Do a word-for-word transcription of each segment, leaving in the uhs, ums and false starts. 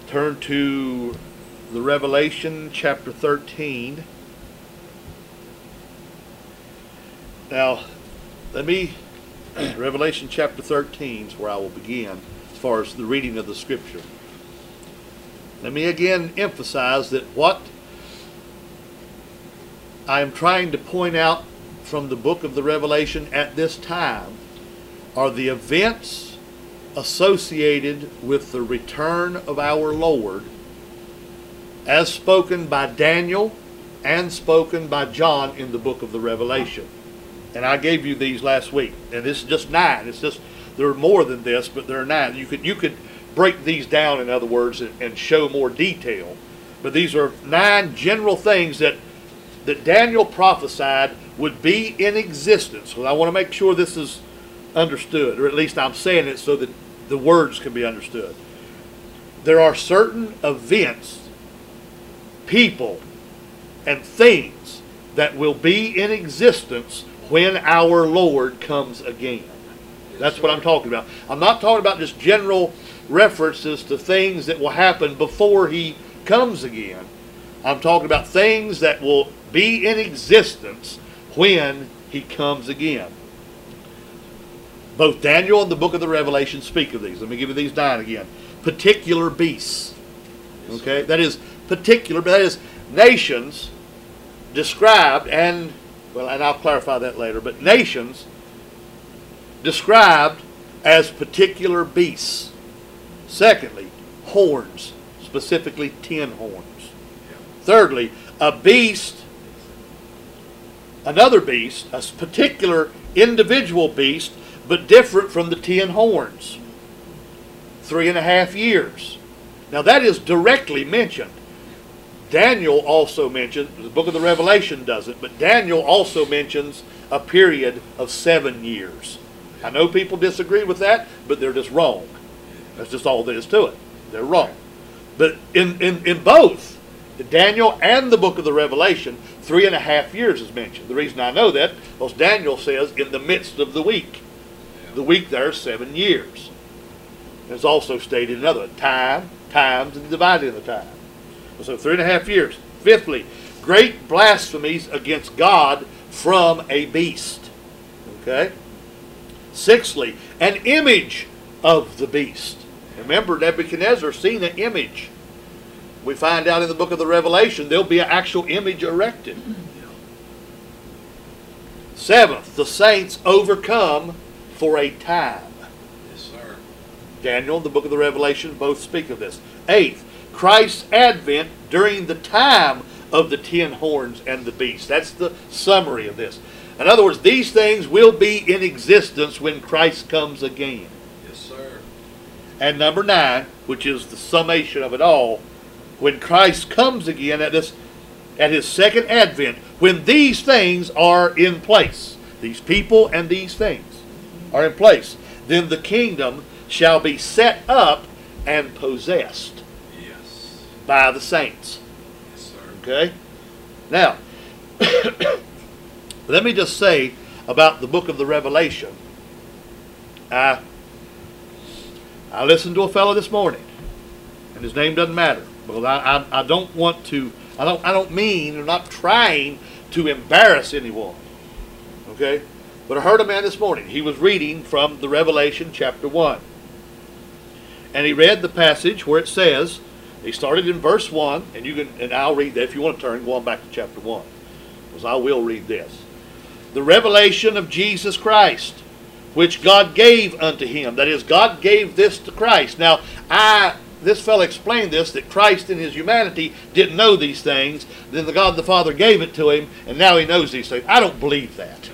turn to the Revelation chapter thirteen. Now, let me, Revelation chapter thirteen is where I will begin as far as the reading of the scripture. Let me again emphasize that what I am trying to point out from the book of the Revelation at this time are the events associated with the return of our Lord as spoken by Daniel and spoken by John in the book of the Revelation. And I gave you these last week. And this is just nine. It's just, there are more than this, but there are nine. You could, you could break these down, in other words, and, and show more detail. But these are nine general things that, that Daniel prophesied would be in existence. Well, I want to make sure this is understood, or at least I'm saying it so that the words can be understood. There are certain events, people, and things that will be in existence when our Lord comes again. That's what I'm talking about. I'm not talking about just general references to things that will happen before He comes again. I'm talking about things that will be in existence when He comes again. Both Daniel and the book of the Revelation speak of these. Let me give you these nine again. Particular beasts. Okay, that is particular, but that is nations described, and well, and I'll clarify that later, but nations described as particular beasts. Secondly, horns, specifically ten horns. Thirdly, a beast, another beast, a particular individual beast, but different from the ten horns. Three and a half years. Now that is directly mentioned. Daniel also mentions, the book of the Revelation doesn't, but Daniel also mentions a period of seven years. I know people disagree with that, but they're just wrong. That's just all there is to it. They're wrong. But in, in, in both, Daniel and the book of the Revelation, three and a half years is mentioned. The reason I know that, because Daniel says in the midst of the week. The week there is seven years. It's also stated in another time, times, and dividing the time. So three and a half years. Fifthly, great blasphemies against God from a beast. Okay? Sixthly, an image of the beast. Remember, Nebuchadnezzar seen an image. We find out in the book of the Revelation there'll be an actual image erected. Seventh, the saints overcome for a time. Yes, sir. Daniel and the book of the Revelation both speak of this. Eighth, Christ's advent during the time of the ten horns and the beast. That's the summary of this. In other words, these things will be in existence when Christ comes again. Yes, sir. And number nine, which is the summation of it all, when Christ comes again at this, at His second advent, when these things are in place, these people and these things are in place, then the kingdom shall be set up and possessed by the saints. Yes, sir. Okay? Now, let me just say about the book of the Revelation. I, I listened to a fellow this morning, and his name doesn't matter, because I, I, I don't want to, I don't, I don't mean, or not trying to embarrass anyone. Okay? But I heard a man this morning. He was reading from the Revelation chapter one. And he read the passage where it says, he started in verse one, and you can, and I'll read that if you want to turn, go on back to chapter one, because I will read this. The revelation of Jesus Christ, which God gave unto Him. That is, God gave this to Christ. Now, I, this fellow explained this, that Christ in His humanity didn't know these things. Then the God the Father gave it to Him, and now He knows these things. I don't believe that.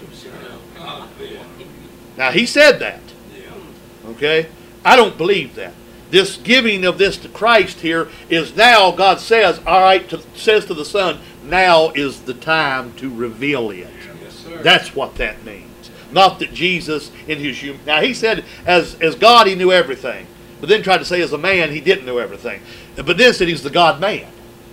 Now, He said that. Okay? I don't believe that. This giving of this to Christ here is now, God says, all right, to, says to the Son, now is the time to reveal it. Yes, sir. That's what that means. Not that Jesus in His human... Now, He said as, as God He knew everything. But then tried to say as a man He didn't know everything. But then said He's the God-man.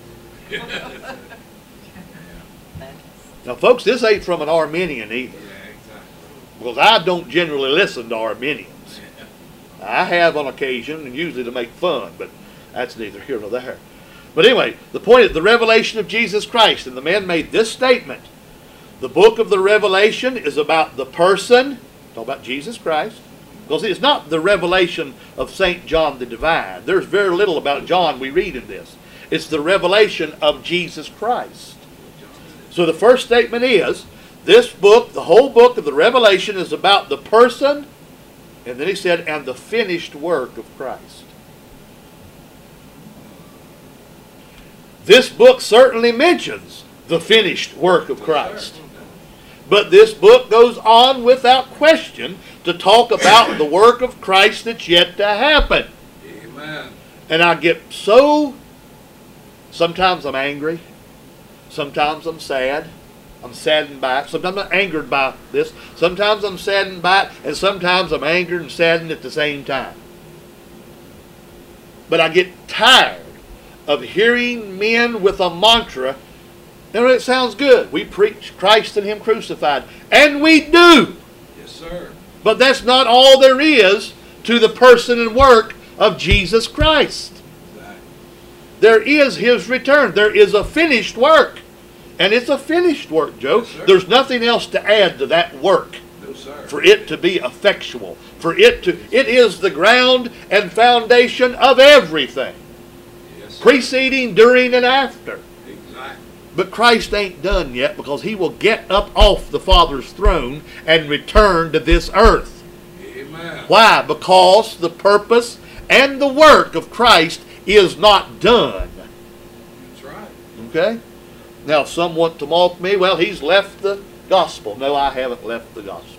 Now, folks, this ain't from an Arminian either. Yeah, exactly. Because I don't generally listen to Arminians. I have on occasion, and usually to make fun, but That's neither here nor there. But anyway, the point is the revelation of Jesus Christ. And the man made this statement. The book of the Revelation is about the person, talk about Jesus Christ. Because it's not the revelation of Saint John the Divine. There's very little about John we read in this. It's the revelation of Jesus Christ. So the first statement is, this book, the whole book of the Revelation, is about the person, and then he said, and the finished work of Christ. This book certainly mentions the finished work of Christ. But this book goes on without question to talk about the work of Christ that's yet to happen. Amen. And I get so, sometimes I'm angry, sometimes I'm sad, I'm saddened by it, sometimes I'm angered by this, sometimes I'm saddened by it, and sometimes I'm angered and saddened at the same time. But I get tired of hearing men with a mantra. You know, it sounds good. We preach Christ and Him crucified. And we do. Yes, sir. But that's not all there is to the person and work of Jesus Christ. Exactly. There is His return. There is a finished work. And it's a finished work, Joe. Yes, There's nothing else to add to that work No, sir. for it to be effectual. For it to, it is the ground and foundation of everything. Yes, sir. Preceding, during, and after. Exactly. But Christ ain't done yet, because He will get up off the Father's throne and return to this earth. Amen. Why? Because the purpose and the work of Christ is not done. That's right. Okay? Now, some want to mock me. Well, he's left the gospel. No, I haven't left the gospel.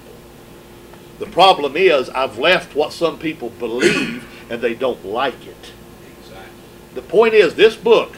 The problem is I've left what some people believe and they don't like it. Exactly. The point is, this book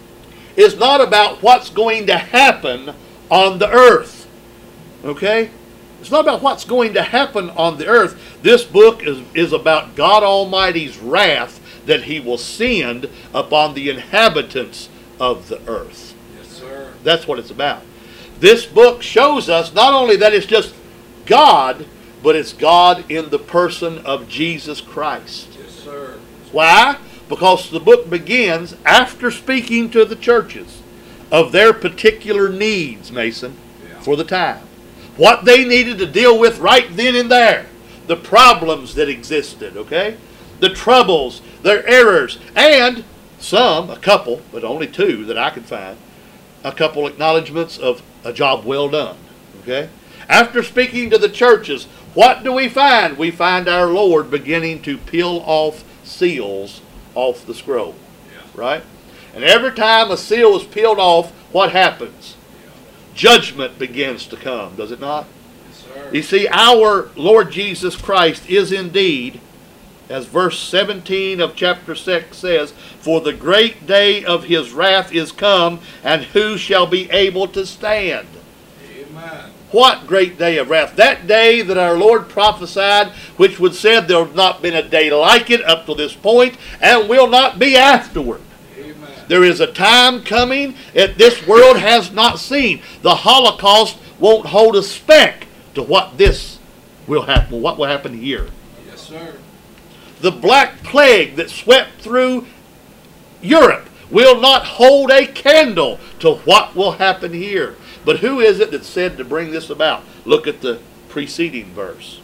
is not about what's going to happen on the earth. Okay? It's not about what's going to happen on the earth. This book is, is about God Almighty's wrath that He will send upon the inhabitants of the earth. Yes, sir. That's what it's about. This book shows us not only that it's just God, but it's God in the person of Jesus Christ. Yes, sir. Why? Because the book begins after speaking to the churches of their particular needs, Mason, Yeah. for the time. What they needed to deal with right then and there. The problems that existed, okay? The troubles, their errors, and some, a couple, but only two that I could find, a couple acknowledgments of a job well done, okay? After speaking to the churches, what do we find? We find our Lord beginning to peel off seals off the scroll, Yeah. right? And every time a seal is peeled off, what happens? Yeah. Judgment begins to come, does it not? Yes, sir. You see, our Lord Jesus Christ is indeed, as verse seventeen of chapter six says, for the great day of His wrath is come, and who shall be able to stand? Amen. What great day of wrath? That day that our Lord prophesied, which would said there have not been a day like it up to this point, and will not be afterward. Amen. There is a time coming that this world has not seen. The Holocaust won't hold a speck to what this will happen, what will happen here. Yes, sir. The Black Plague that swept through Europe will not hold a candle to what will happen here. But who is it that said to bring this about? Look at the preceding verse.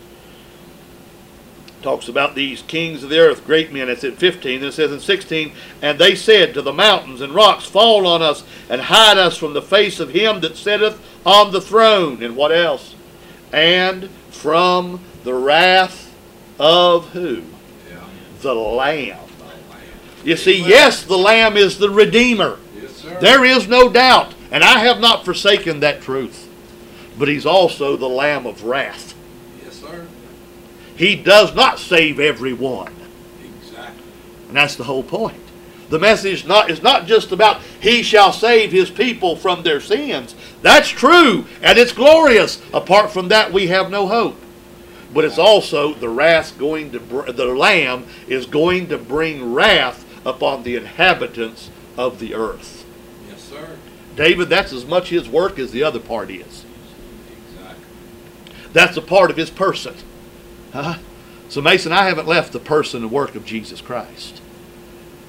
It talks about these kings of the earth, great men. It's at fifteen, and it says in sixteen, and they said to the mountains and rocks, fall on us, and hide us from the face of Him that sitteth on the throne. And what else? And from the wrath of who? Yeah. The Lamb. You see, yes, the Lamb is the Redeemer. Yes, sir. There is no doubt. And I have not forsaken that truth. But He's also the Lamb of wrath. Yes, sir. He does not save everyone. Exactly. And that's the whole point. The message not, is not just about He shall save His people from their sins. That's true, and it's glorious. Apart from that, we have no hope. But it's also the wrath going to br- the Lamb is going to bring wrath upon the inhabitants of the earth. Yes, sir. David, that's as much His work as the other part is. Exactly. That's a part of His person. Huh? So Mason, I haven't left the person and work of Jesus Christ.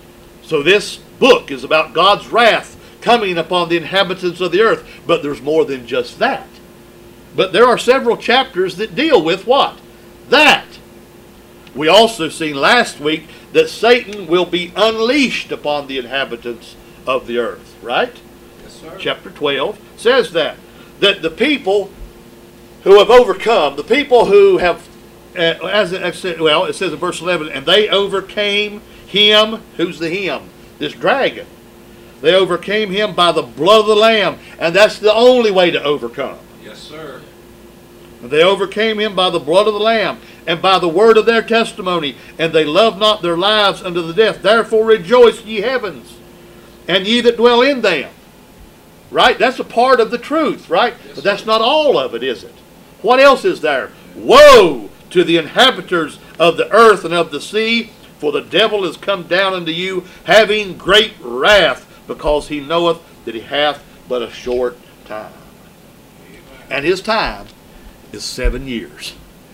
So this book is about God's wrath coming upon the inhabitants of the earth. But there's more than just that. But there are several chapters that deal with what? That. We also seen last week that Satan will be unleashed upon the inhabitants of the earth. Right? Yes, sir. Chapter twelve says that. That the people who have overcome, the people who have, uh, as it said, well, it says in verse eleven, and they overcame him. Who's the him? This dragon. They overcame him by the blood of the Lamb, and that's the only way to overcome. Yes, sir. They overcame him by the blood of the Lamb, and by the word of their testimony, and they loved not their lives unto the death. Therefore rejoice, ye heavens, and ye that dwell in them. Right? That's a part of the truth, right? Yes, but that's sir. not all of it, is it? What else is there? Woe to the inhabitants of the earth and of the sea, for the devil is come down unto you, having great wrath, because he knoweth that he hath but a short time. Amen. And his time is seven years.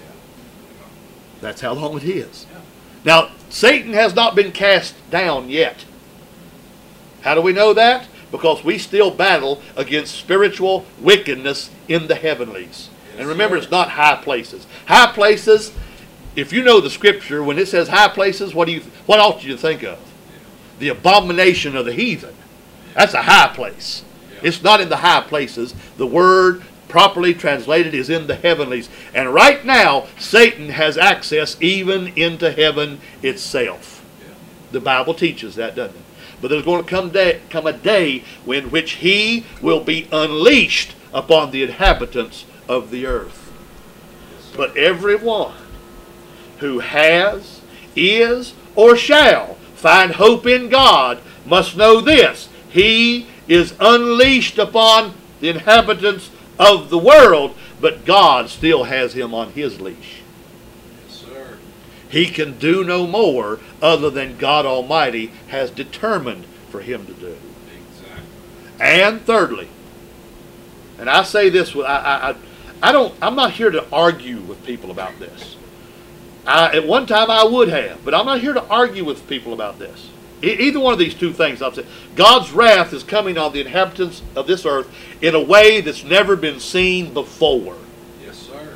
That's how long it is. Yeah. Now, Satan has not been cast down yet. How do we know that? Because we still battle against spiritual wickedness in the heavenlies. Yes, and remember, sir. it's not high places. High places, if you know the scripture, when it says high places, what do you what ought you to think of? The abomination of the heathen. That's a high place. Yeah. It's not in the high places. The word properly translated is in the heavenlies. And right now, Satan has access even into heaven itself. Yeah. The Bible teaches that, doesn't it? But there's going to come, day, come a day when which he will be unleashed upon the inhabitants of the earth. Yes, sir. But everyone who has, is, or shall find hope in God must know this: he is unleashed upon the inhabitants of the world, but God still has him on his leash. Yes, sir. He can do no more other than God Almighty has determined for him to do. Exactly. And thirdly, and I say this, with- I, I, I don't, I'm not here to argue with people about this. I, at one time I would have, but I'm not here to argue with people about this. E- either one of these two things I've said. God's wrath is coming on the inhabitants of this earth in a way that's never been seen before. Yes, sir.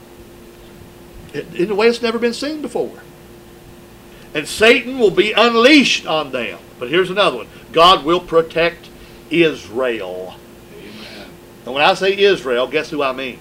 In a way it's never been seen before. And Satan will be unleashed on them. But here's another one. God will protect Israel. Amen. And when I say Israel, guess who I mean?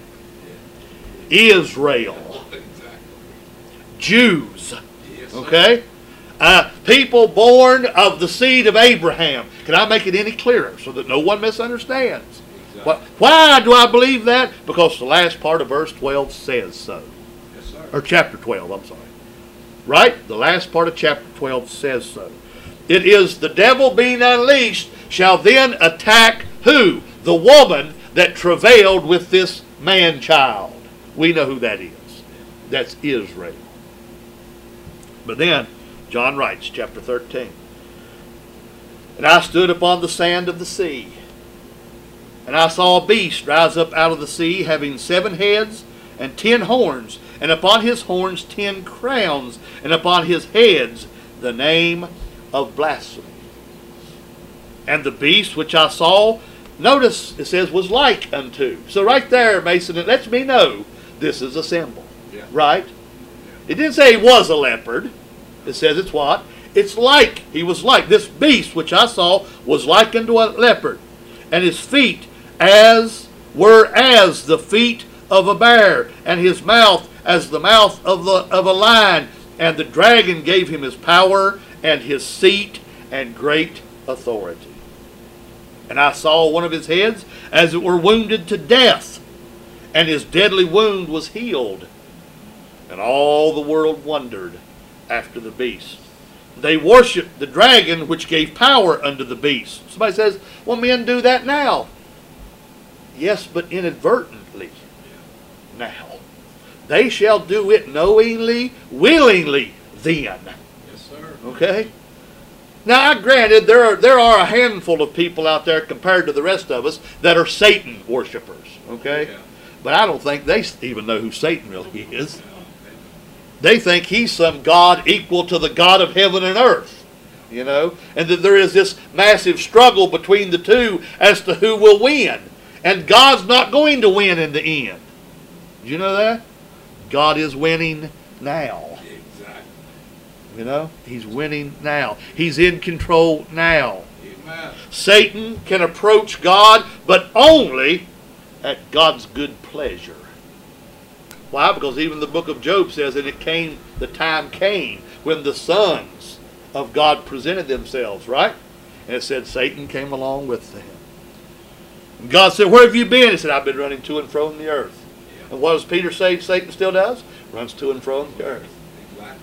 Israel. Exactly. Jews. Yes, sir. Okay? Uh, people born of the seed of Abraham. Can I make it any clearer so that no one misunderstands? Exactly. Why, why do I believe that? Because the last part of verse twelve says so. Yes, sir. Or chapter twelve, I'm sorry. Right? The last part of chapter twelve says so. It is the devil being unleashed shall then attack who? The woman that travailed with this man-child. We know who that is. That's Israel. But then, John writes, chapter thirteen, and I stood upon the sand of the sea, and I saw a beast rise up out of the sea, having seven heads and ten horns, and upon his horns ten crowns, and upon his heads the name of blasphemy. And the beast which I saw, notice it says, was like unto. So right there, Mason, it lets me know this is a symbol. Yeah. Right? It didn't say he was a leopard. It says it's what? It's like. He was like. This beast which I saw was like unto a leopard. And his feet as were as the feet of a bear. And his mouth as the mouth of, the, of a lion. And the dragon gave him his power and his seat and great authority. And I saw one of his heads as it were wounded to death. And his deadly wound was healed. And all the world wondered after the beast. They worshiped the dragon which gave power unto the beast. Somebody says, well, men do that now. Yes, but inadvertently now. They shall do it knowingly, willingly then. Yes, sir. Okay? Now, I granted there are there are a handful of people out there compared to the rest of us that are Satan worshipers. Okay? Yeah. But I don't think they even know who Satan really is. They think he's some God equal to the God of heaven and earth. you know, and that there is this massive struggle between the two as to who will win. And God's not going to win in the end. Did you know that? God is winning now. Exactly. You know, he's winning now. He's in control now. Amen. Satan can approach God, but only at God's good pleasure. Why? Because even the book of Job says that it came, the time came when the sons of God presented themselves, right? And it said Satan came along with them. And God said, where have you been? He said, I've been running to and fro in the earth. Yeah. And what does Peter say Satan still does? Runs to and fro in the earth. Exactly.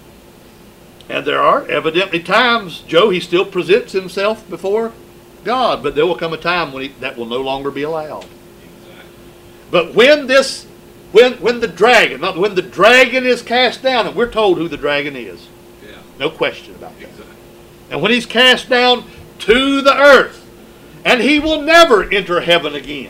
And there are evidently times, Joe, he still presents himself before God, but there will come a time when he, that will no longer be allowed. Exactly. But when this, when when the dragon, not when the dragon is cast down, and we're told who the dragon is, Yeah. no question about that. Exactly. And when he's cast down to the earth, and he will never enter heaven again.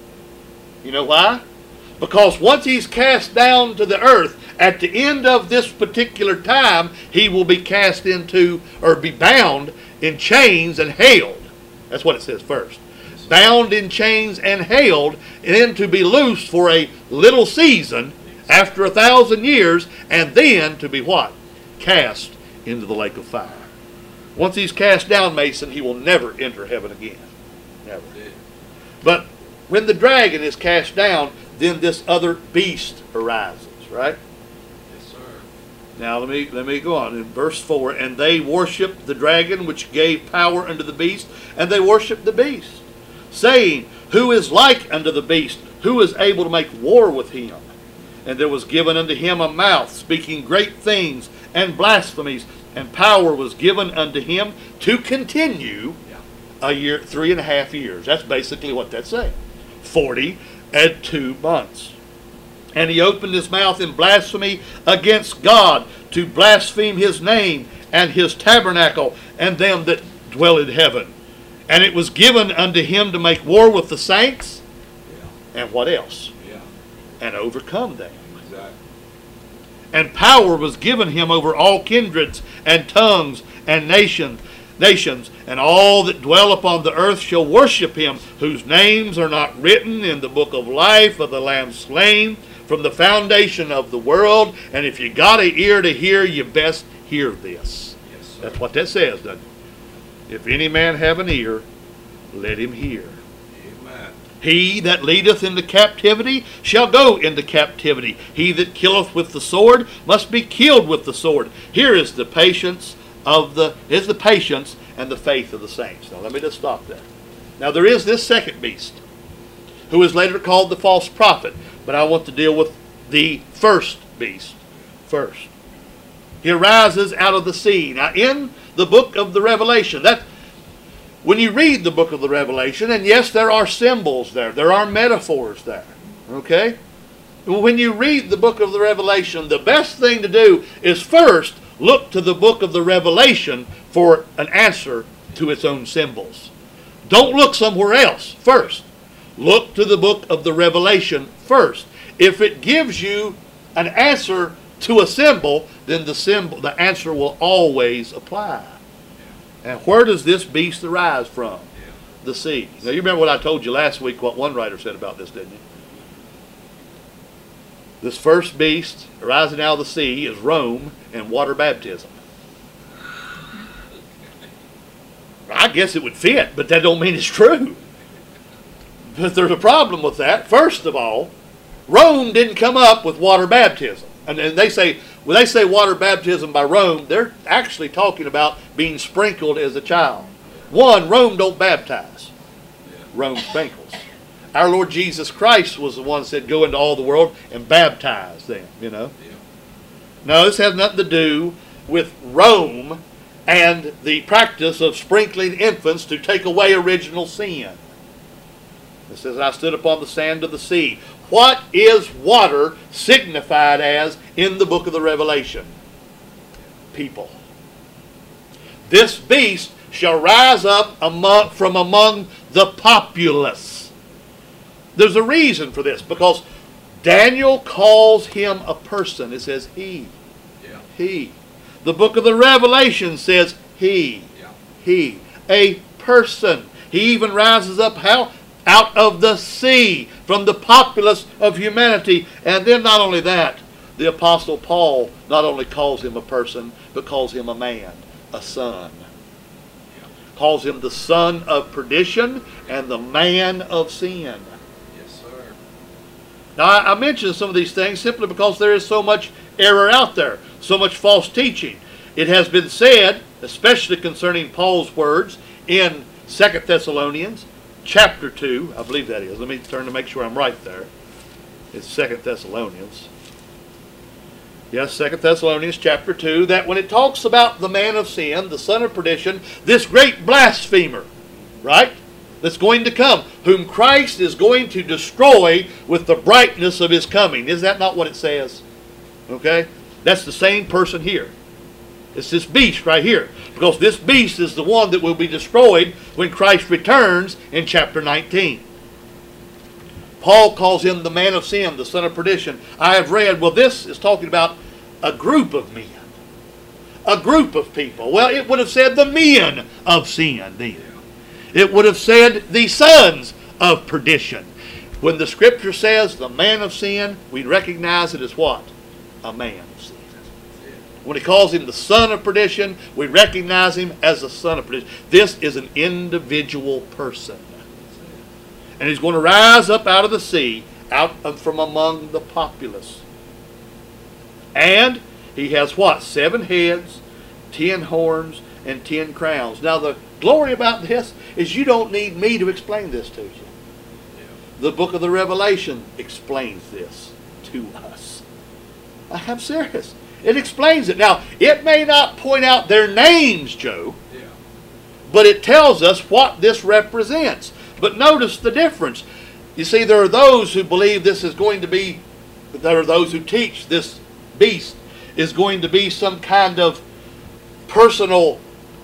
You know why? Because once he's cast down to the earth, at the end of this particular time, he will be cast into, or be bound in chains and held. That's what it says first. Bound in chains and held, and then to be loosed for a little season after a thousand years, and then to be what? Cast into the lake of fire. Once he's cast down, Mason, he will never enter heaven again. Never. But when the dragon is cast down, then this other beast arises, right? Yes, sir. Now let me let me go on in verse four. And they worshipped the dragon which gave power unto the beast, and they worshipped the beast, saying, who is like unto the beast? Who is able to make war with him? And there was given unto him a mouth, speaking great things and blasphemies, and power was given unto him to continue Yeah. a year, three and a half years. That's basically what that's saying. Forty and two months. And he opened his mouth in blasphemy against God, to blaspheme his name and his tabernacle and them that dwell in heaven. And it was given unto him to make war with the saints. Yeah. And what else? Yeah. And overcome them. Exactly. And power was given him over all kindreds and tongues and nations, nations, and all that dwell upon the earth shall worship him, whose names are not written in the book of life of the Lamb slain from the foundation of the world. And if you got an ear to hear, you best hear this. Yes, sir. That's what that says, doesn't it? If any man have an ear, let him hear. Amen. He that leadeth into captivity shall go into captivity. He that killeth with the sword must be killed with the sword. Here is the patience of the is the patience and the faith of the saints. Now let me just stop there. Now there is this second beast, who is later called the false prophet, but I want to deal with the first beast first. He arises out of the sea. Now in the book of the Revelation, that when you read the book of the Revelation, and yes, there are symbols there, there are metaphors there, okay? When you read the book of the Revelation, the best thing to do is first look to the book of the Revelation for an answer to its own symbols. Don't look somewhere else first. Look to the book of the Revelation first. If it gives you an answer to a symbol, then the symbol, the answer will always apply. And where does this beast arise from? Yeah. The sea. Now you remember what I told you last week, what one writer said about this, didn't you? This first beast arising out of the sea is Rome and water baptism. I guess it would fit, but that don't mean it's true. But there's a problem with that. First of all, Rome didn't come up with water baptism. And, and they say, when they say water baptism by Rome, they're actually talking about being sprinkled as a child. One, Rome don't baptize. Rome sprinkles. Our Lord Jesus Christ was the one that said, go into all the world and baptize them, you know. Yeah. No, this has nothing to do with Rome and the practice of sprinkling infants to take away original sin. It says, I stood upon the sand of the sea. What is water signified as in the book of the Revelation? People. This beast shall rise up among, from among the populace. There's a reason for this, because Daniel calls him a person. It says he. Yeah. He. The book of the Revelation says he. Yeah. he. A person. He even rises up how? Out of the sea, from the populace of humanity. And then not only that, the Apostle Paul not only calls him a person, but calls him a man, a son. Calls him the son of perdition and the man of sin. Yes, sir. Now, I, I mention some of these things simply because there is so much error out there, so much false teaching. It has been said, especially concerning Paul's words in Second Thessalonians chapter two, I believe that is. Let me turn to make sure I'm right there. It's Second Thessalonians. Yes, Second Thessalonians chapter two, that when it talks about the man of sin, the son of perdition, this great blasphemer, right, that's going to come, whom Christ is going to destroy with the brightness of his coming. Is that not what it says? Okay? That's the same person here. It's this beast right here. Because this beast is the one that will be destroyed when Christ returns in chapter nineteen. Paul calls him the man of sin, the son of perdition. I have read, well, this is talking about a group of men. A group of people. Well, it would have said the men of sin then. It would have said the sons of perdition. When the scripture says the man of sin, we recognize it as what? A man of sin. When he calls him the son of perdition, we recognize him as the son of perdition. This is an individual person. And he's going to rise up out of the sea, out of, from among the populace. And he has what? Seven heads, ten horns, and ten crowns. Now the glory about this is you don't need me to explain this to you. The book of the Revelation explains this to us. I'm serious. It explains it. Now, it may not point out their names, Joe, Yeah. but it tells us what this represents. But notice the difference. You see, there are those who believe this is going to be, there are those who teach this beast is going to be some kind of personal,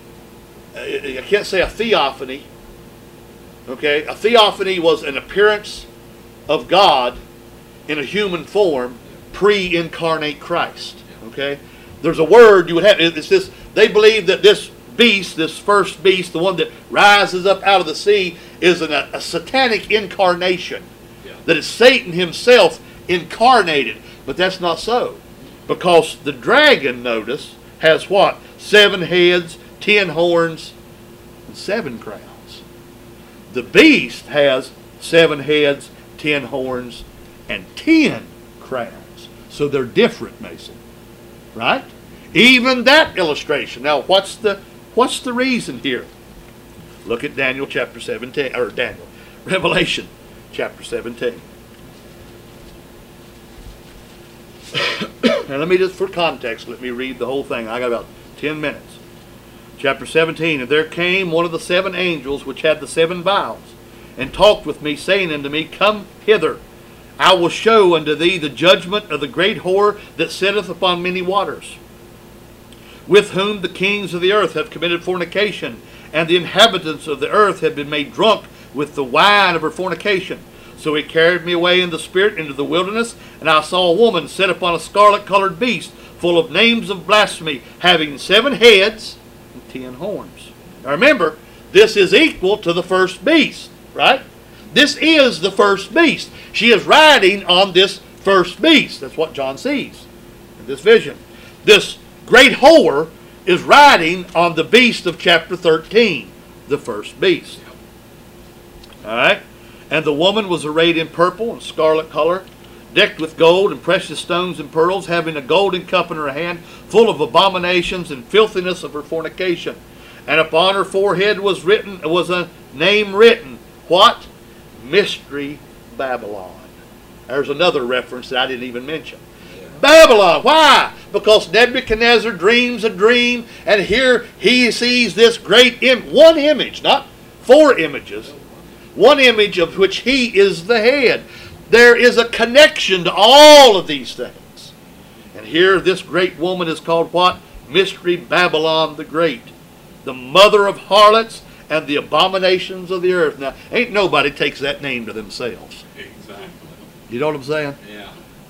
I can't say a theophany. Okay, a theophany was an appearance of God in a human form pre-incarnate Christ. Okay, there's a word you would have. It's this. They believe that this beast, this first beast, the one that rises up out of the sea, is an, a, a satanic incarnation. Yeah. That is Satan himself incarnated. But that's not so. Because the dragon, notice, has what? Seven heads, ten horns, and seven crowns. The beast has seven heads, ten horns, and ten crowns. So they're different, Mason. Right? Even that illustration. Now, what's the what's the reason here? Look at Daniel chapter seventeen, or Daniel, Revelation chapter seventeen. Now, let me just, for context, let me read the whole thing. I got about ten minutes. Chapter seventeen. And there came one of the seven angels which had the seven vials, and talked with me, saying unto me, Come hither. I will show unto thee the judgment of the great whore that sitteth upon many waters, with whom the kings of the earth have committed fornication, and the inhabitants of the earth have been made drunk with the wine of her fornication. So he carried me away in the spirit into the wilderness, and I saw a woman sit upon a scarlet-colored beast, full of names of blasphemy, having seven heads and ten horns. Now remember, this is equal to the first beast, right? This is the first beast. She is riding on this first beast. That's what John sees in this vision. This great whore is riding on the beast of chapter thirteen, the first beast. All right? And the woman was arrayed in purple and scarlet color, decked with gold and precious stones and pearls, having a golden cup in her hand, full of abominations and filthiness of her fornication. And upon her forehead was written, was a name written. What? Mystery Babylon. There's another reference that I didn't even mention. Yeah. Babylon. Why? Because Nebuchadnezzar dreams a dream, and here he sees this great im- one image, not four images, one image of which he is the head. There is a connection to all of these things. And here this great woman is called what? Mystery Babylon the Great, the mother of harlots and the abominations of the earth. Now, ain't nobody takes that name to themselves. Exactly. You know what I'm saying? Yeah.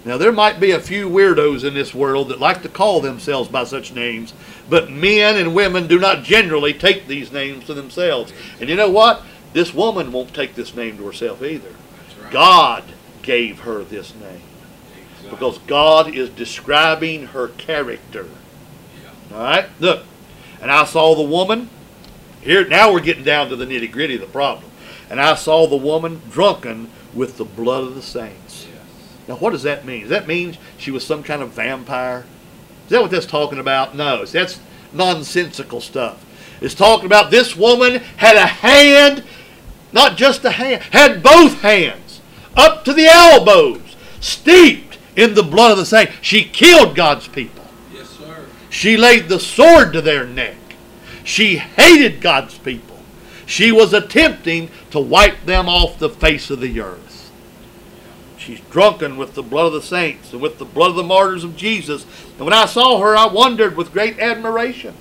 Now, there might be a few weirdos in this world that like to call themselves by such names, but men and women do not generally take these names to themselves. And you know what? This woman won't take this name to herself either. That's right. God gave her this name Exactly. because God is describing her character. Yeah. All right? Look. And I saw the woman. Here, now we're getting down to the nitty gritty of the problem. And I saw the woman drunken with the blood of the saints. Yes. Now, what does that mean? Does that mean she was some kind of vampire? Is that what that's talking about? No, that's nonsensical stuff. It's talking about this woman had a hand, not just a hand, had both hands up to the elbows, steeped in the blood of the saints. She killed God's people. Yes, sir. She laid the sword to their neck. She hated God's people. She was attempting to wipe them off the face of the earth. She's drunken with the blood of the saints and with the blood of the martyrs of Jesus. And when I saw her, I wondered with great admiration.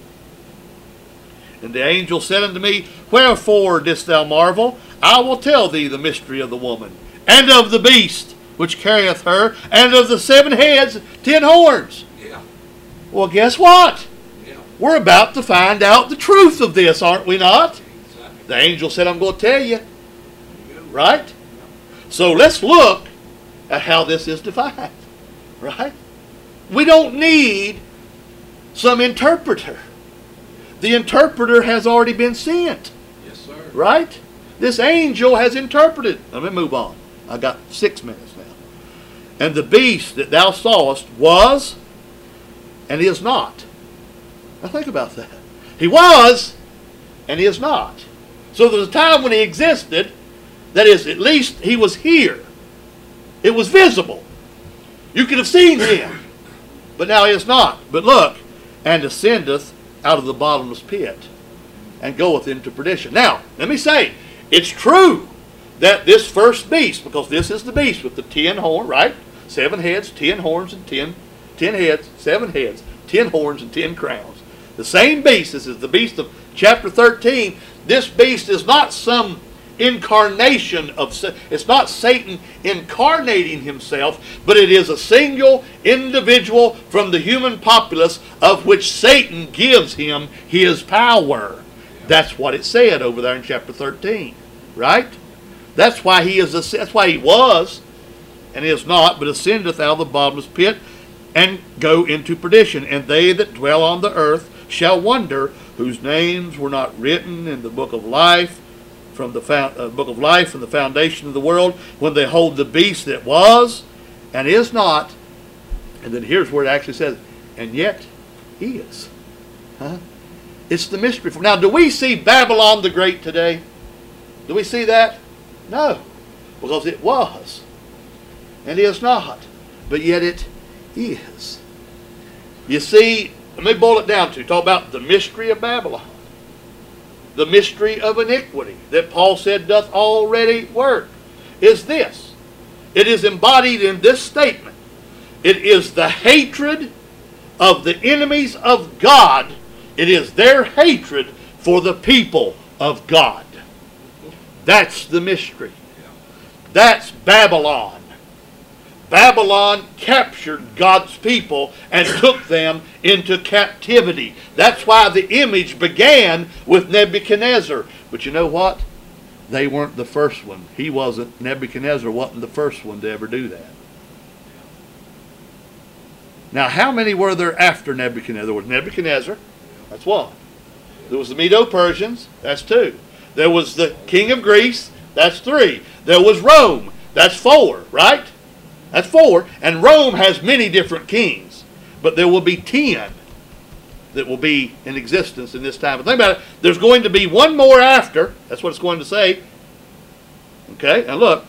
And the angel said unto me, Wherefore didst thou marvel? I will tell thee the mystery of the woman, and of the beast which carrieth her, and of the seven heads, ten horns. Yeah. Well, guess what? Yeah. We're about to find out the truth of this, aren't we not? Exactly. The angel said, I'm going to tell you. There you go. Right? So let's look at how this is defined. Right? We don't need some interpreter. The interpreter has already been sent. Yes, sir. Right? This angel has interpreted. Let me move on. I got six minutes now. And the beast that thou sawest was and is not. Now think about that. He was and he is not. So there was a time when he existed, that is, at least he was here. It was visible. You could have seen him. But now he is not. But look, and ascendeth out of the bottomless pit, and goeth into perdition. Now, let me say, it's true that this first beast, because this is the beast with the ten horns, right? Seven heads, ten horns, and ten, ten heads, seven heads, ten horns, and ten crowns. The same beast, this is the beast of chapter thirteen. This beast is not some incarnation of, it's not Satan incarnating himself, but it is a single individual from the human populace of which Satan gives him his power. That's what it said over there in chapter thirteen, right? That's why he is. That's why he was, and is not, but ascendeth out of the bottomless pit, and go into perdition. And they that dwell on the earth shall wonder, whose names were not written in the book of life, from the found, uh, book of life, from the foundation of the world, when they hold the beast that was, and is not. And then here's where it actually says, and yet is. Huh? It's the mystery. Now, do we see Babylon the Great today? Do we see that? No. Because it was. And is not. But yet it is. You see, let me boil it down to talk about the mystery of Babylon. The mystery of iniquity that Paul said doth already work is this. It is embodied in this statement. It is the hatred of the enemies of God. It is their hatred for the people of God. That's the mystery. That's Babylon. Babylon captured God's people and took them into captivity. That's why the image began with Nebuchadnezzar. But you know what? They weren't the first one. He wasn't, Nebuchadnezzar wasn't the first one to ever do that. Now, how many were there after Nebuchadnezzar? There was Nebuchadnezzar. That's one. There was the Medo-Persians. That's two. There was the king of Greece. That's three. There was Rome. That's four, right? That's four. And Rome has many different kings. But there will be ten that will be in existence in this time. But think about it. There's going to be one more after. That's what it's going to say. Okay, and look.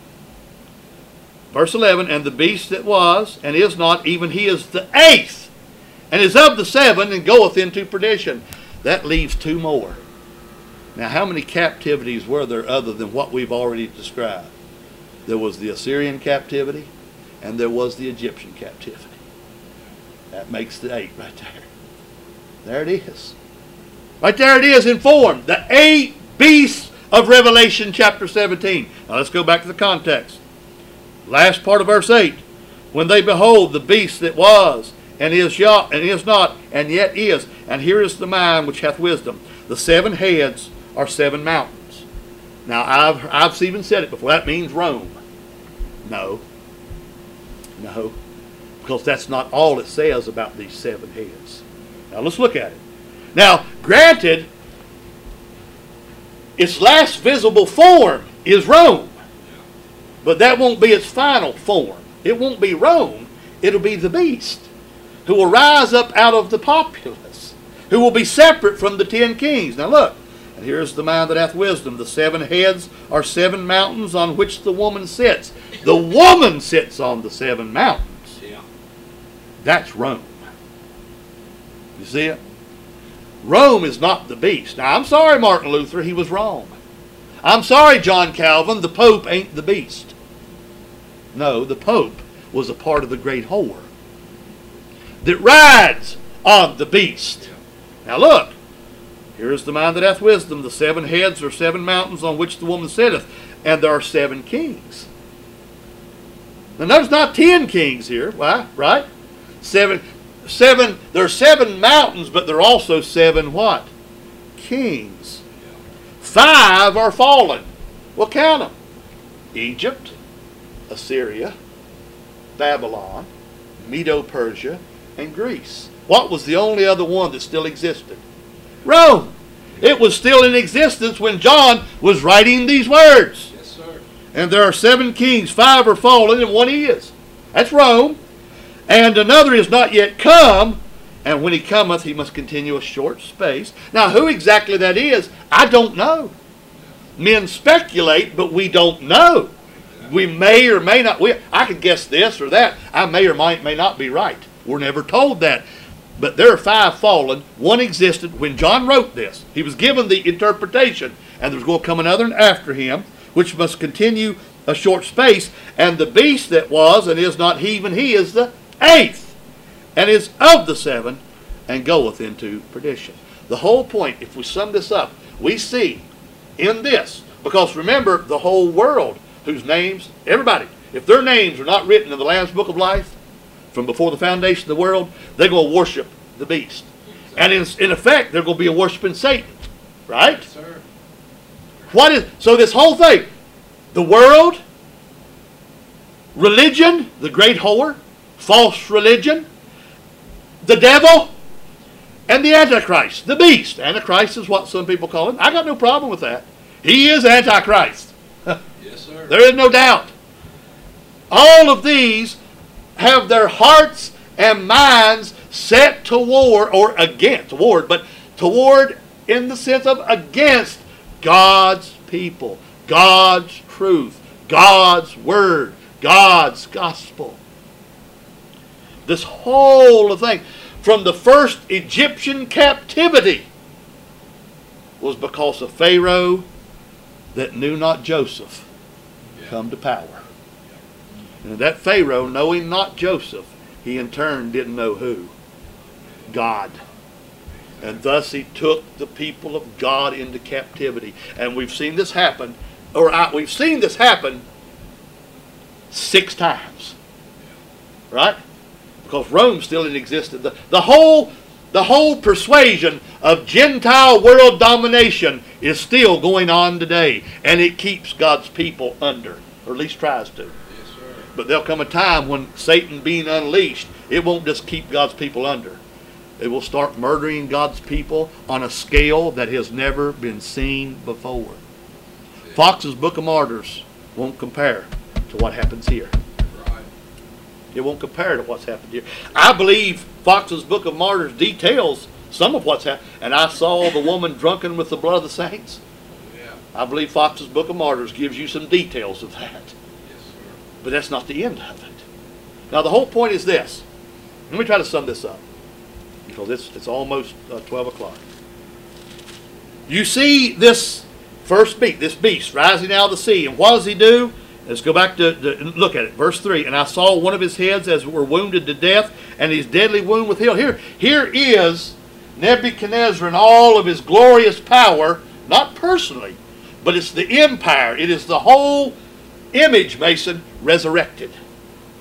Verse eleven, and the beast that was, and is not, even he is the eighth, and is of the seven, and goeth into perdition. That leaves two more. Now, how many captivities were there other than what we've already described? There was the Assyrian captivity, and there was the Egyptian captivity. That makes the eight right there. There it is. Right there it is in form. The eight beasts of Revelation chapter seventeen. Now let's go back to the context. Last part of verse eight. when they behold the beast that was, and is yet, and is not, and yet is. And here is the mind which hath wisdom. The seven heads are seven mountains. Now, I've, I've even said it before. That means Rome. No. No. Because that's not all it says about these seven heads. Now, let's look at it. Now, granted, its last visible form is Rome. But that won't be its final form. It won't be Rome. It'll be the beast, who will rise up out of the populace, who will be separate from the ten kings. Now look, and here's the mind that hath wisdom. The seven heads are seven mountains on which the woman sits. The woman sits on the seven mountains. Yeah. That's Rome. You see it? Rome is not the beast. Now, I'm sorry, Martin Luther, he was wrong. I'm sorry, John Calvin, the Pope ain't the beast. No, the Pope was a part of the great whore that rides on the beast. Yeah. Now look, here is the mind that hath wisdom. The seven heads are seven mountains on which the woman sitteth, and there are seven kings. Now there's not ten kings here, why? Right? Seven, seven. There are seven mountains, but there are also seven what? Kings. Yeah. Five are fallen. Well, count them: Egypt, Assyria, Babylon, Medo-Persia, and Greece. What was the only other one that still existed? Rome. It was still in existence when John was writing these words. Yes, sir. And there are seven kings, five are fallen, and one is. That's Rome. And another is not yet come, and when he cometh, he must continue a short space. Now, who exactly that is, I don't know. Men speculate, but we don't know. We may or may not, we, I could guess this or that. I may or might, may not be right. We're never told that. But there are five fallen. One existed when John wrote this. He was given the interpretation, and there's going to come another after him, which must continue a short space. And the beast that was and is not, he, even he is the eighth, and is of the seven, and goeth into perdition. The whole point, if we sum this up, we see in this, because remember, the whole world, whose names, everybody, if their names are not written in the Lamb's Book of Life from before the foundation of the world, they're going to worship the beast. And in, in effect, they're going to be a worshiping Satan. Right? Yes, sir. What is, so this whole thing, the world, religion, the great whore, false religion, the devil, and the Antichrist, the beast. Antichrist is what some people call him. I got no problem with that. He is Antichrist. Yes, sir. There is no doubt. All of these have their hearts and minds set toward, or against, toward, but toward in the sense of against God's people, God's truth, God's word, God's gospel. This whole thing, from the first Egyptian captivity, was because of Pharaoh that knew not Joseph Yeah. come to power. And that Pharaoh, knowing not Joseph, he in turn didn't know who? God. And thus he took the people of God into captivity. And we've seen this happen, or I, we've seen this happen six times. Right? Because Rome's still in existence. The, the, whole, the whole persuasion of Gentile world domination is still going on today. And it keeps God's people under, or at least tries to. Yes, sir. But there'll come a time when Satan being unleashed, it won't just keep God's people under. It will start murdering God's people on a scale that has never been seen before. Fox's Book of Martyrs won't compare to what happens here. Right. It won't compare to what's happened here. I believe Fox's Book of Martyrs details some of what's happened. And I saw the woman drunken with the blood of the saints. Yeah. I believe Fox's Book of Martyrs gives you some details of that. Yes, sir. But that's not the end of it. Now the whole point is this. Let me try to sum this up, because it's, it's almost uh, twelve o'clock. You see this first beast, this beast rising out of the sea. And what does he do? Let's go back to, to look at it. Verse three. And I saw one of his heads as were wounded to death, and his deadly wound was healed. Here, here is Nebuchadnezzar in all of his glorious power, not personally, but it's the empire. It is the whole image, Mason, resurrected.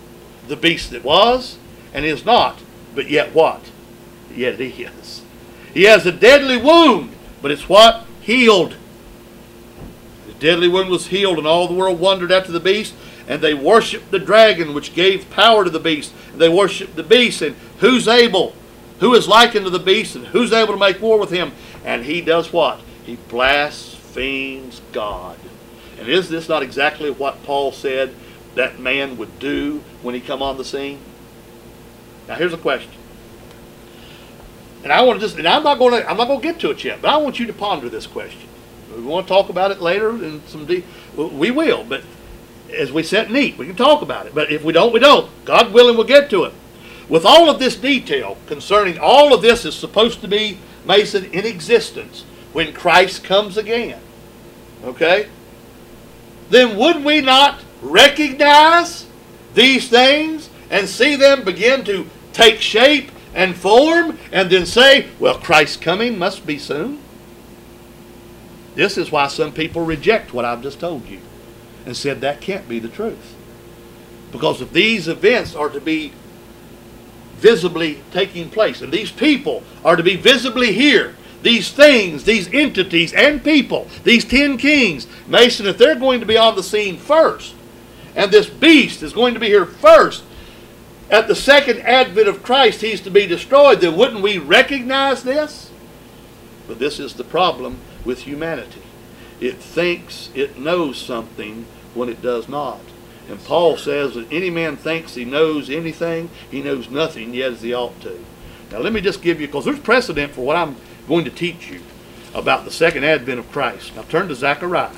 the beast that was and is not, but yet what? Yet it is. He has a deadly wound, but it's what? Healed. The deadly wound was healed, and all the world wondered after the beast, and they worshipped the dragon, which gave power to the beast. And they worshipped the beast, and who's able? Who is likened to the beast, and who's able to make war with him? And he does what? He blasphemes God. And is this not exactly what Paul said that man would do when he come on the scene? Now here's a question. And I want to just, and I'm not going to, I'm not going to get to it yet, but I want you to ponder this question. We want to talk about it later in some deep, we will, but as we sit and eat, we can talk about it. But if we don't, we don't. God willing, we'll get to it. With all of this detail concerning all of this is supposed to be, Mason, in existence when Christ comes again. Okay? Then would we not recognize these things and see them begin to take shape and form and then say, well, Christ's coming must be soon? This is why some people reject what I've just told you and said that can't be the truth. Because if these events are to be visibly taking place, and these people are to be visibly here, these things, these entities and people, these ten kings, Mason, if they're going to be on the scene first, and this beast is going to be here first, at the second advent of Christ he's to be destroyed, then wouldn't we recognize this? But this is the problem with humanity. It thinks it knows something when it does not. And Paul says that any man thinks he knows anything, he knows nothing yet as he ought to. Now let me just give you, because there's precedent for what I'm going to teach you about the second advent of Christ. Now turn to Zechariah.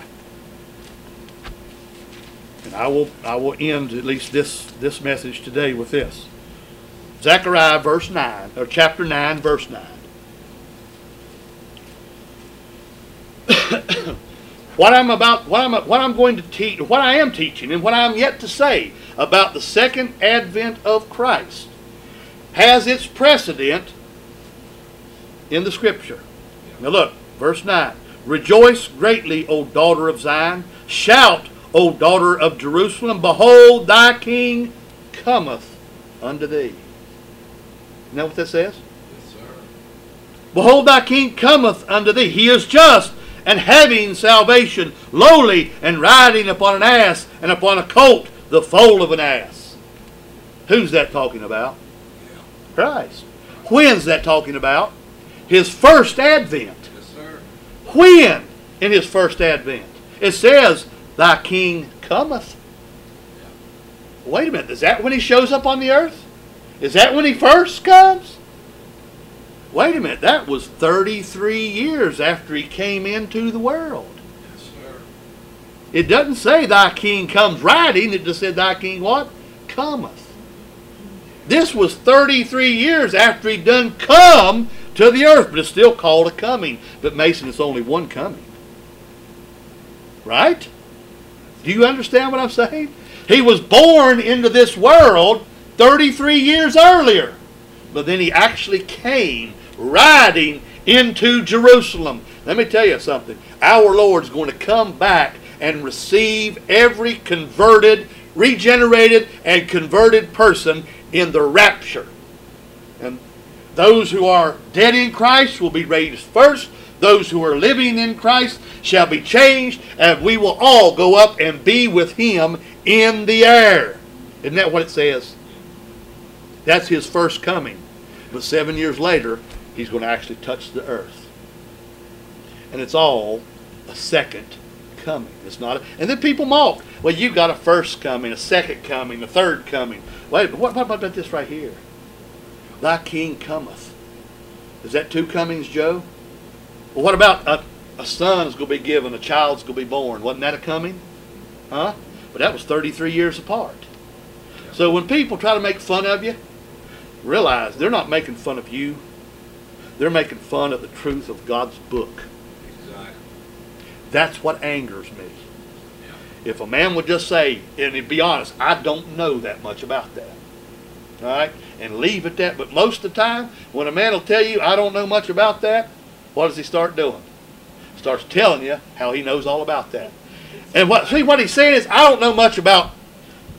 And I will I will end at least this, this message today with this. Zechariah verse nine, or chapter nine, verse nine. What I'm about, what I'm, what I'm going to teach, what I am teaching, and what I am yet to say about the second advent of Christ has its precedent in the Scripture. Now look, verse nine. Rejoice greatly, O daughter of Zion. Shout, O daughter of Jerusalem. Behold, thy King cometh unto thee. Isn't that what that says? Yes, sir. Behold, thy King cometh unto thee. He is just, and having salvation, lowly, and riding upon an ass, and upon a colt, the foal of an ass. Who's that talking about? Yeah. Christ. When's that talking about? His first advent. Yes, sir. When in his first advent? It says, thy King cometh. Yeah. Wait a minute, is that when he shows up on the earth? Is that when he first comes? Wait a minute, that was thirty-three years after he came into the world. Yes, sir. It doesn't say thy King comes riding, it just said thy King what? Cometh. This was thirty-three years after he done come to the earth, but it's still called a coming. But Mason, it's only one coming. Right? Do you understand what I'm saying? He was born into this world thirty-three years earlier. But then he actually came riding into Jerusalem. Let me tell you something. Our Lord's going to come back and receive every converted, regenerated, and converted person in the rapture. And those who are dead in Christ will be raised first. Those who are living in Christ shall be changed, and we will all go up and be with him in the air. Isn't that what it says? That's his first coming. But seven years later, he's going to actually touch the earth. And it's all a second coming. It's not a, and then people mock. Well, you got a first coming, a second coming, a third coming. Wait, what, what about this right here? Thy King cometh. Is that two comings, Joe? Well, what about a, a son's going to be given, a child's going to be born? Wasn't that a coming? Huh? But that was thirty-three years apart. So when people try to make fun of you, realize they're not making fun of you. They're making fun of the truth of God's book. Exactly. That's what angers me. Yeah. If a man would just say, and to be honest, I don't know that much about that. All right? And leave it that. But most of the time, when a man will tell you, I don't know much about that, what does he start doing? Starts telling you how he knows all about that. And what see what he's saying is, I don't know much about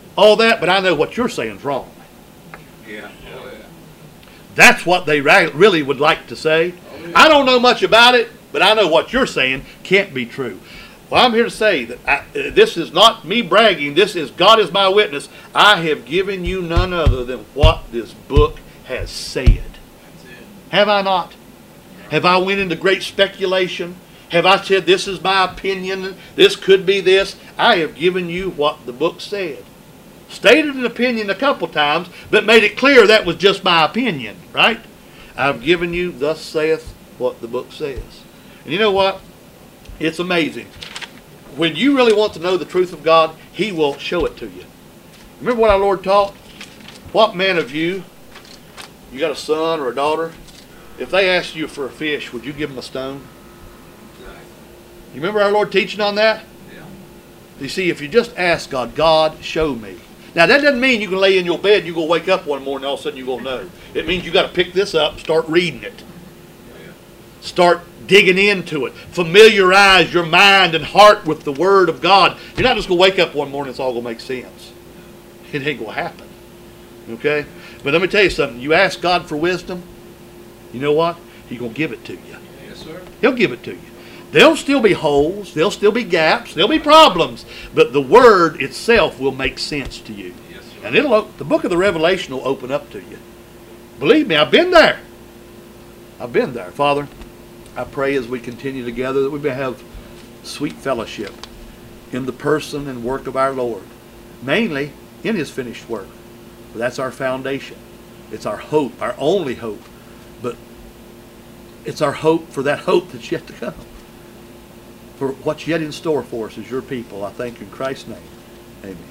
all that, but I know what you're saying is wrong. Yeah. Oh, yeah. That's what they ra- really would like to say. Oh, yeah. I don't know much about it, but I know what you're saying can't be true. Well, I'm here to say that I, uh, this is not me bragging. This is God is my witness. I have given you none other than what this book has said. That's it. Have I not? Have I went into great speculation? Have I said this is my opinion? This could be this. I have given you what the book said. Stated an opinion a couple times, but made it clear that was just my opinion, right? I've given you, thus saith what the book says. And you know what? It's amazing. When you really want to know the truth of God, He will show it to you. Remember what our Lord taught? What man of you, you got a son or a daughter, if they asked you for a fish, would you give them a stone? Exactly. You remember our Lord teaching on that? Yeah. You see, if you just ask God, God, show me. Now, that doesn't mean you can lay in your bed and you're going to wake up one morning and all of a sudden you're going to know. It means you got to pick this up, start reading it. Yeah. Start digging into it. Familiarize your mind and heart with the Word of God. You're not just going to wake up one morning and it's all going to make sense. It ain't going to happen. Okay? But let me tell you something. You ask God for wisdom, you know what? He's going to give it to you. Yes, sir. He'll give it to you. There'll still be holes. There'll still be gaps. There'll be problems. But the Word itself will make sense to you. Yes, sir. And it'll, the book of the Revelation will open up to you. Believe me, I've been there. I've been there. Father, I pray as we continue together that we may have sweet fellowship in the person and work of our Lord. Mainly in His finished work. For that's our foundation. It's our hope, our only hope. But it's our hope for that hope that's yet to come. For what's yet in store for us as your people. I thank you in Christ's name. Amen.